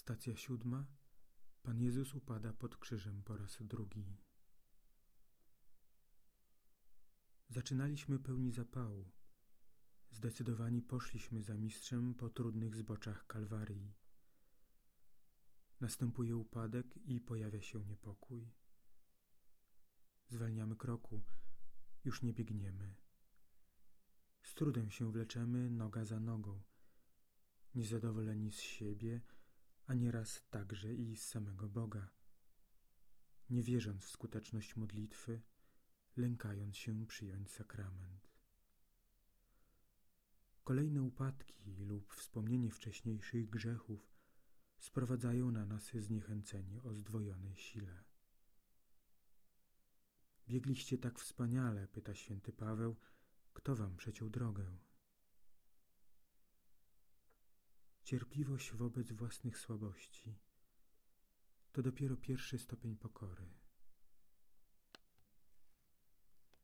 Stacja 7. Pan Jezus upada pod krzyżem po raz drugi. Zaczynaliśmy pełni zapału. Zdecydowani poszliśmy za mistrzem po trudnych zboczach Kalwarii. Następuje upadek i pojawia się niepokój. Zwalniamy kroku, już nie biegniemy. Z trudem się wleczemy noga za nogą, niezadowoleni z siebie, a nieraz także i z samego Boga, nie wierząc w skuteczność modlitwy, lękając się przyjąć sakrament. Kolejne upadki lub wspomnienie wcześniejszych grzechów sprowadzają na nas zniechęcenie o zdwojonej sile. Biegliście tak wspaniale, pyta święty Paweł, kto wam przeciął drogę? Cierpliwość wobec własnych słabości to dopiero pierwszy stopień pokory.